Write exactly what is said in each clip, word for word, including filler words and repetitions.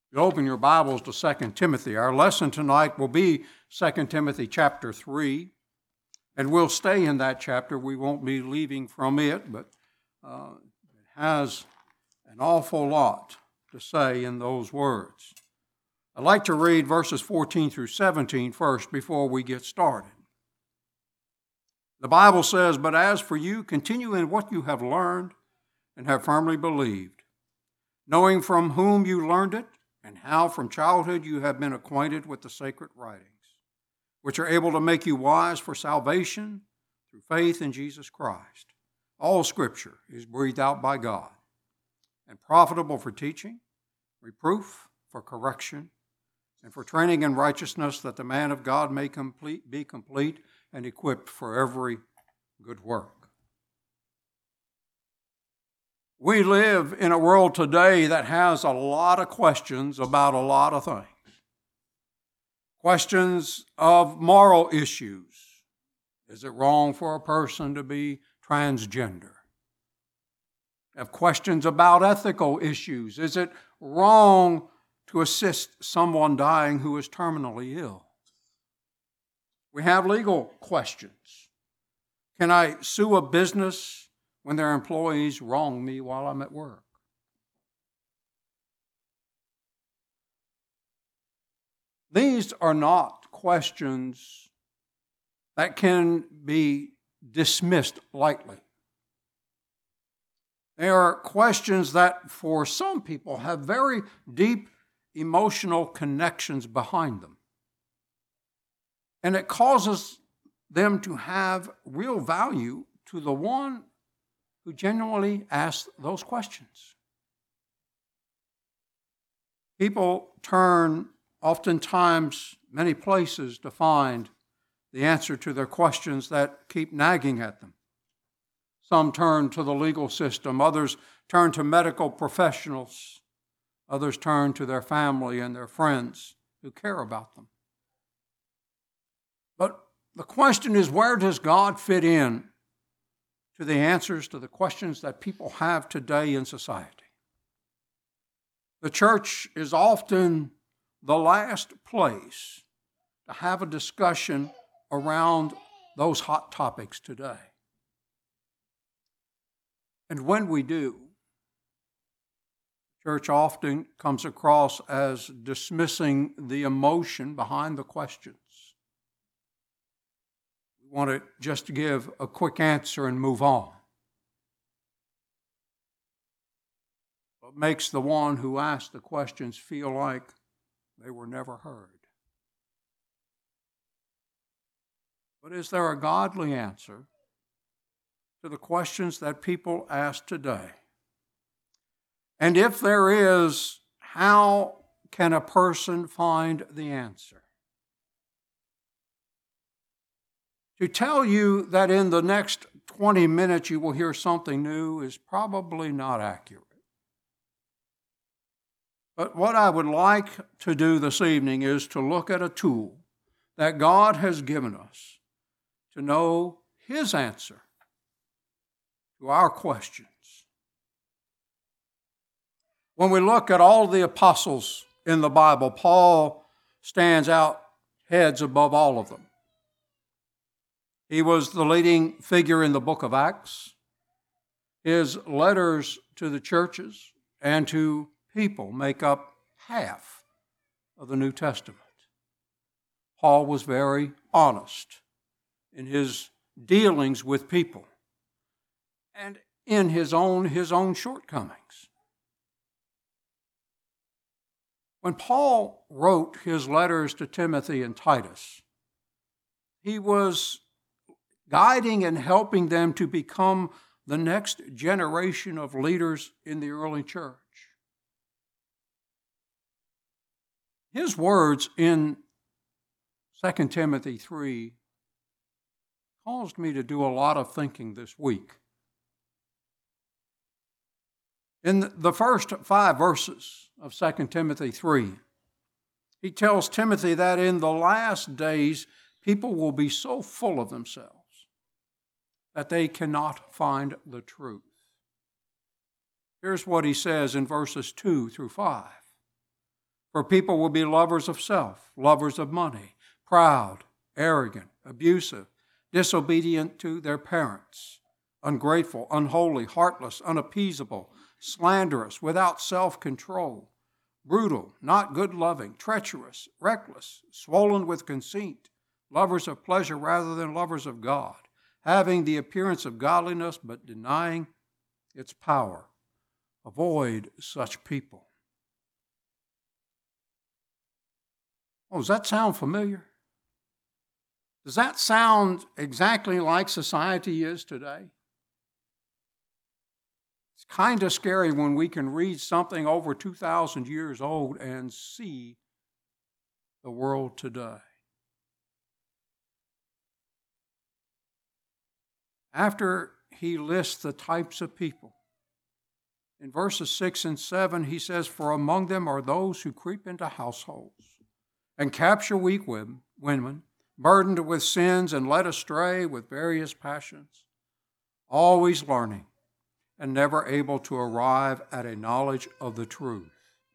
You open your Bibles to Second Timothy. Our lesson tonight will be Second Timothy chapter three, and we'll stay in that chapter. We won't be leaving from it, but uh, it has an awful lot to say in those words. I'd like to read verses fourteen through seventeen first before we get started. The Bible says, "But as for you, continue in what you have learned and have firmly believed, knowing from whom you learned it, and how from childhood you have been acquainted with the sacred writings, which are able to make you wise for salvation through faith in Jesus Christ. All Scripture is breathed out by God and profitable for teaching, reproof, for correction, and for training in righteousness, that the man of God may complete, be complete and equipped for every good work." We live in a world today that has a lot of questions about a lot of things. Questions of moral issues. Is it wrong for a person to be transgender? Have questions about ethical issues. Is it wrong to assist someone dying who is terminally ill? We have legal questions. Can I sue a business when their employees wrong me while I'm at work? These are not questions that can be dismissed lightly. They are questions that for some people have very deep emotional connections behind them. And it causes them to have real value to the one who genuinely asks those questions. People turn oftentimes many places to find the answer to their questions that keep nagging at them. Some turn to the legal system, others turn to medical professionals, others turn to their family and their friends who care about them. But the question is, where does God fit in to the answers to the questions that people have today in society? The church is often the last place to have a discussion around those hot topics today. And when we do, church often comes across as dismissing the emotion behind the questions. We want to just give a quick answer and move on. What makes the one who asked the questions feel like they were never heard? But is there a godly answer to the questions that people ask today? And if there is, how can a person find the answer? To tell you that in the next twenty minutes you will hear something new is probably not accurate. But what I would like to do this evening is to look at a tool that God has given us to know His answer to our questions. When we look at all the apostles in the Bible, Paul stands out heads above all of them. He was the leading figure in the book of Acts. His letters to the churches and to people make up half of the New Testament. Paul was very honest in his dealings with people and in his own, his own shortcomings. When Paul wrote his letters to Timothy and Titus, he was guiding and helping them to become the next generation of leaders in the early church. His words in Second Timothy three caused me to do a lot of thinking this week. In the first five verses of Second Timothy three, he tells Timothy that in the last days, people will be so full of themselves that they cannot find the truth. Here's what he says in verses two through five. For people will be lovers of self, lovers of money, proud, arrogant, abusive, disobedient to their parents, ungrateful, unholy, heartless, unappeasable, slanderous, without self-control, brutal, not good-loving, treacherous, reckless, swollen with conceit, lovers of pleasure rather than lovers of God, having the appearance of godliness but denying its power. Avoid such people. Oh, does that sound familiar? Does that sound exactly like society is today? It's kind of scary when we can read something over two thousand years old and see the world today. After he lists the types of people, in verses six and seven, he says, "For among them are those who creep into households and capture weak women, burdened with sins and led astray with various passions, always learning and never able to arrive at a knowledge of the truth."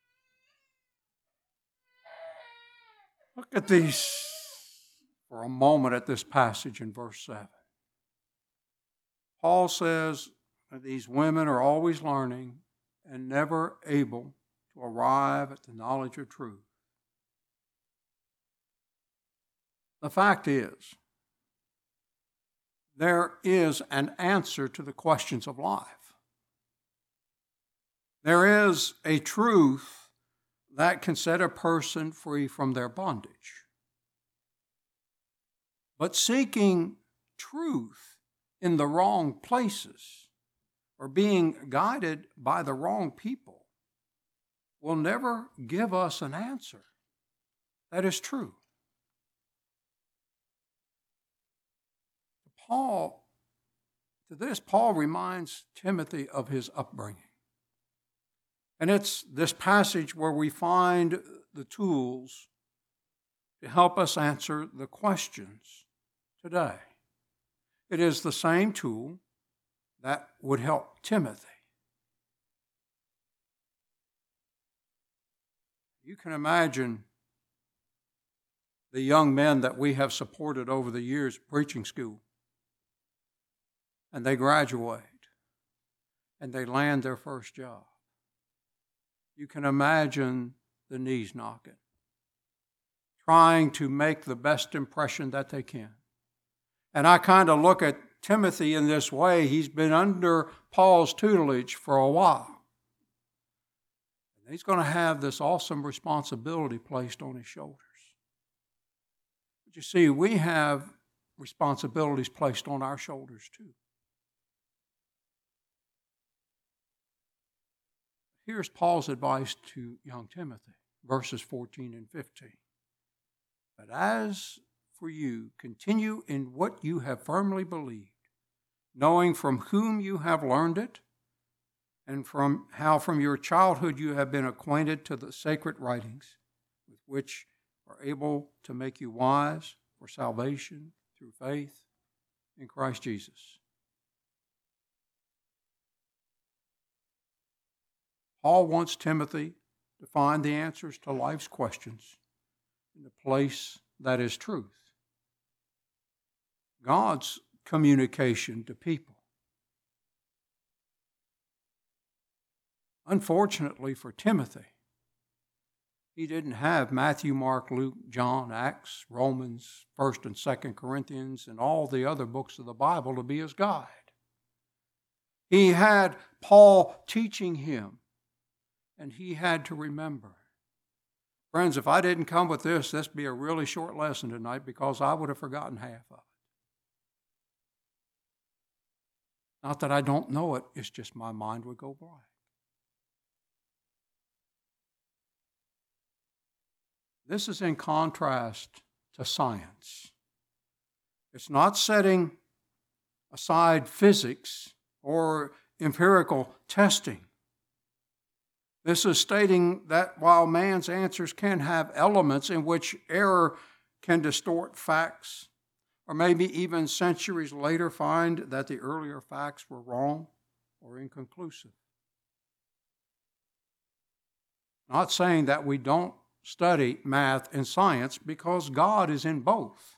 Look at these for a moment at this passage in verse seven. Paul says that these women are always learning and never able to arrive at the knowledge of truth. The fact is, there is an answer to the questions of life. There is a truth that can set a person free from their bondage. But seeking truth in the wrong places or being guided by the wrong people will never give us an answer that is true. Paul, to this, Paul reminds Timothy of his upbringing. And it's this passage where we find the tools to help us answer the questions today. It is the same tool that would help Timothy. You can imagine the young men that we have supported over the years preaching school. And they graduate, and they land their first job. You can imagine the knees knocking, trying to make the best impression that they can. And I kind of look at Timothy in this way. He's been under Paul's tutelage for a while. And he's going to have this awesome responsibility placed on his shoulders. But you see, we have responsibilities placed on our shoulders too. Here's Paul's advice to young Timothy, verses fourteen and fifteen. "But as for you, continue in what you have firmly believed, knowing from whom you have learned it, and from how from your childhood you have been acquainted to the sacred writings, with which are able to make you wise for salvation through faith in Christ Jesus." Paul wants Timothy to find the answers to life's questions in the place that is truth. God's communication to people. Unfortunately for Timothy, he didn't have Matthew, Mark, Luke, John, Acts, Romans, First and Second Corinthians, and all the other books of the Bible to be his guide. He had Paul teaching him, and he had to remember. Friends, if I didn't come with this, this would be a really short lesson tonight because I would have forgotten half of it. Not that I don't know it, it's just my mind would go blank. This is in contrast to science. It's not setting aside physics or empirical testing. This is stating that while man's answers can have elements in which error can distort facts, or maybe even centuries later find that the earlier facts were wrong or inconclusive. Not saying that we don't study math and science, because God is in both.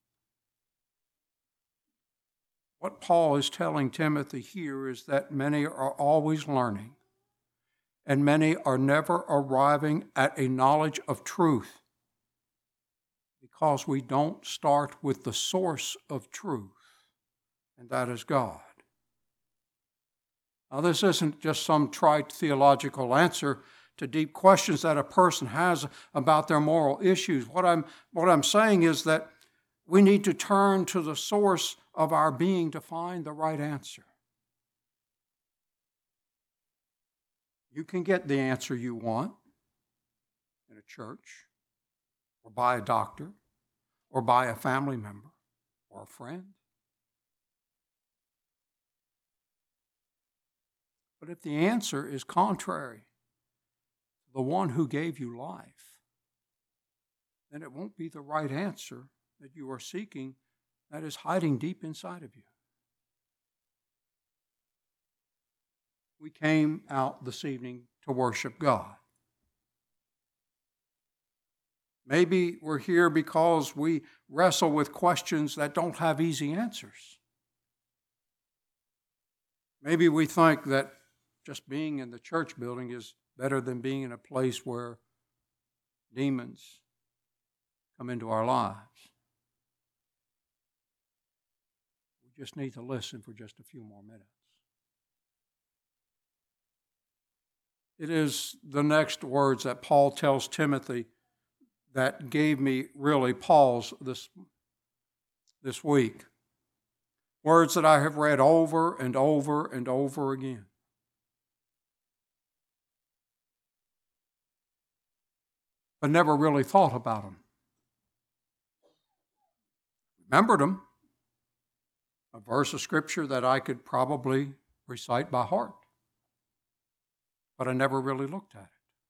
What Paul is telling Timothy here is that many are always learning, and many are never arriving at a knowledge of truth, because we don't start with the source of truth, and that is God. Now, this isn't just some trite theological answer to deep questions that a person has about their moral issues. What I'm, what I'm saying is that we need to turn to the source of our being to find the right answer. You can get the answer you want in a church, or by a doctor, or by a family member, or a friend. But if the answer is contrary to the one who gave you life, then it won't be the right answer that you are seeking that is hiding deep inside of you. We came out this evening to worship God. Maybe we're here because we wrestle with questions that don't have easy answers. Maybe we think that just being in the church building is better than being in a place where demons come into our lives. We just need to listen for just a few more minutes. It is the next words that Paul tells Timothy that gave me really pause this, this week. Words that I have read over and over and over again. But never really thought about them. Remembered them. A verse of Scripture that I could probably recite by heart. But I never really looked at it.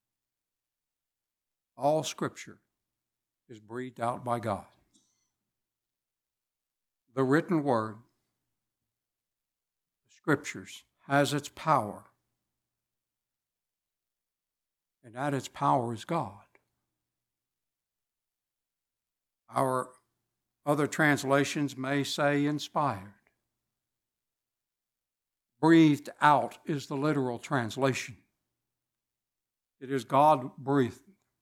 All Scripture is breathed out by God. The written word, the Scriptures, has its power. And at its power is God. Our other translations may say inspired. Breathed out is the literal translation. It is God breathed.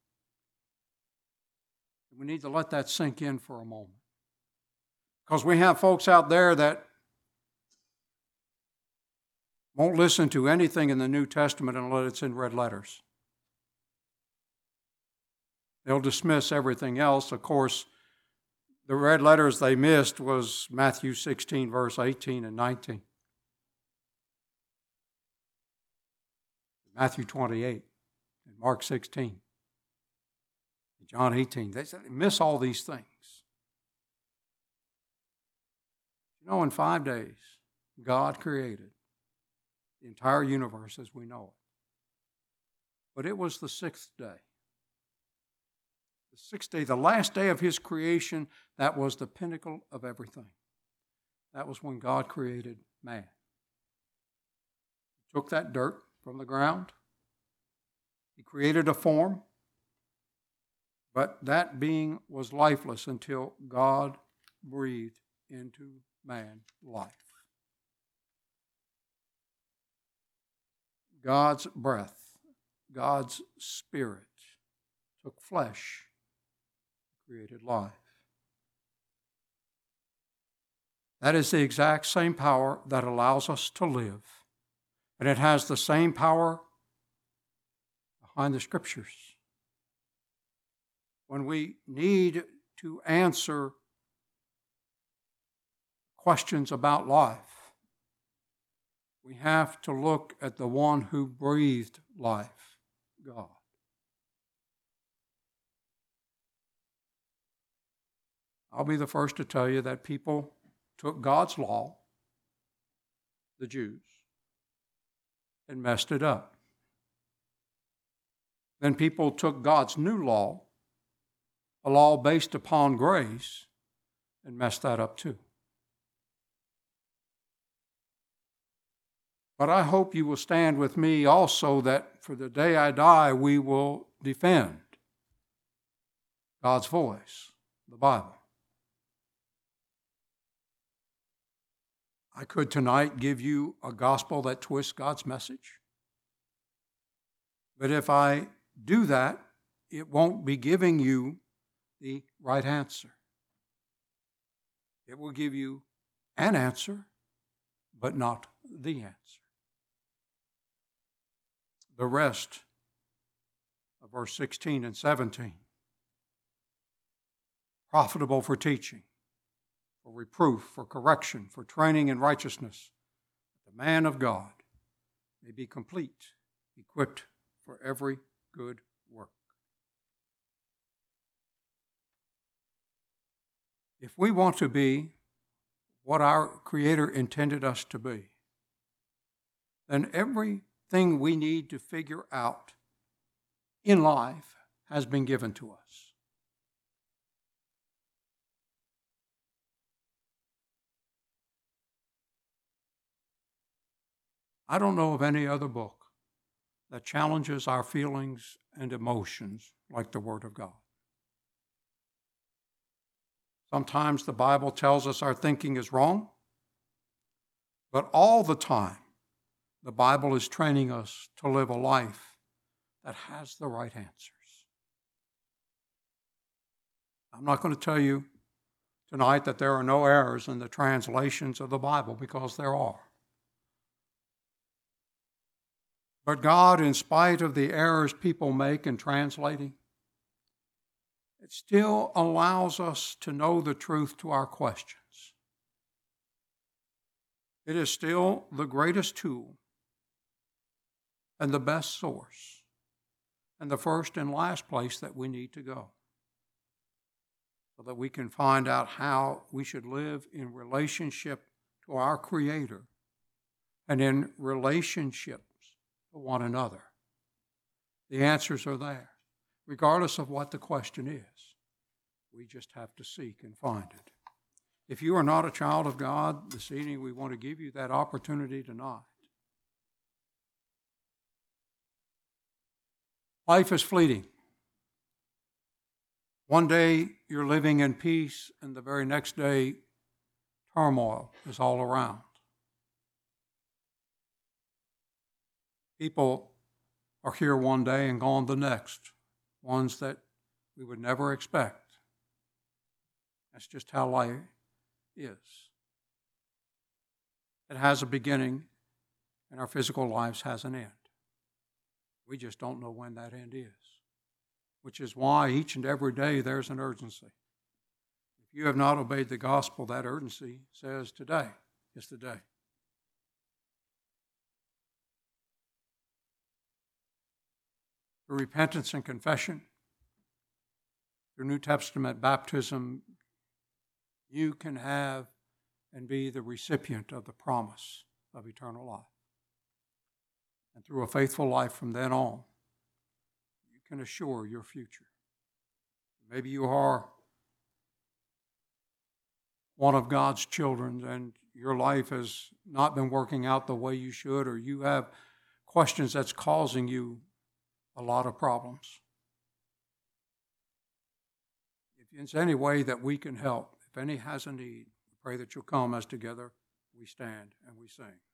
We need to let that sink in for a moment. Because we have folks out there that won't listen to anything in the New Testament unless it's in red letters. They'll dismiss everything else. Of course, the red letters they missed was Matthew sixteen, verse eighteen and nineteen. Matthew twenty-eight and Mark sixteen. And John eighteen. They said they miss all these things. You know, in five days, God created the entire universe as we know it. But it was the sixth day. The sixth day, the last day of His creation, that was the pinnacle of everything. That was when God created man. He took that dirt from the ground. He created a form. But that being was lifeless until God breathed into man life. God's breath, God's Spirit took flesh, created life. That is the exact same power that allows us to live. And it has the same power behind the Scriptures. When we need to answer questions about life, we have to look at the one who breathed life, God. I'll be the first to tell you that people took God's law, the Jews, and messed it up. Then people took God's new law, a law based upon grace, and messed that up too. But I hope you will stand with me also that for the day I die, we will defend God's voice, the Bible. I could tonight give you a gospel that twists God's message. But if I do that, it won't be giving you the right answer. It will give you an answer, but not the answer. The rest of verse sixteen and seventeen. Profitable for teaching, for reproof, for correction, for training in righteousness, that the man of God may be complete, equipped for every good work. If we want to be what our Creator intended us to be, then everything we need to figure out in life has been given to us. I don't know of any other book that challenges our feelings and emotions like the Word of God. Sometimes the Bible tells us our thinking is wrong, but all the time the Bible is training us to live a life that has the right answers. I'm not going to tell you tonight that there are no errors in the translations of the Bible, because there are. But God, in spite of the errors people make in translating, it still allows us to know the truth to our questions. It is still the greatest tool and the best source and the first and last place that we need to go, so that we can find out how we should live in relationship to our Creator and in relationships to one another. The answers are there, regardless of what the question is. We just have to seek and find it. If you are not a child of God this evening, we want to give you that opportunity tonight. Life is fleeting. One day you're living in peace, and the very next day turmoil is all around. People are here one day and gone the next, ones that we would never expect. That's just how life is. It has a beginning, and our physical lives has an end. We just don't know when that end is, which is why each and every day there's an urgency. If you have not obeyed the gospel, that urgency says today is the day. Through repentance and confession, through New Testament baptism, you can have and be the recipient of the promise of eternal life. And through a faithful life from then on, you can assure your future. Maybe you are one of God's children and your life has not been working out the way you should, or you have questions that's causing you a lot of problems. If there's any way that we can help, if any has a need, we pray that you'll come as together we stand and we sing.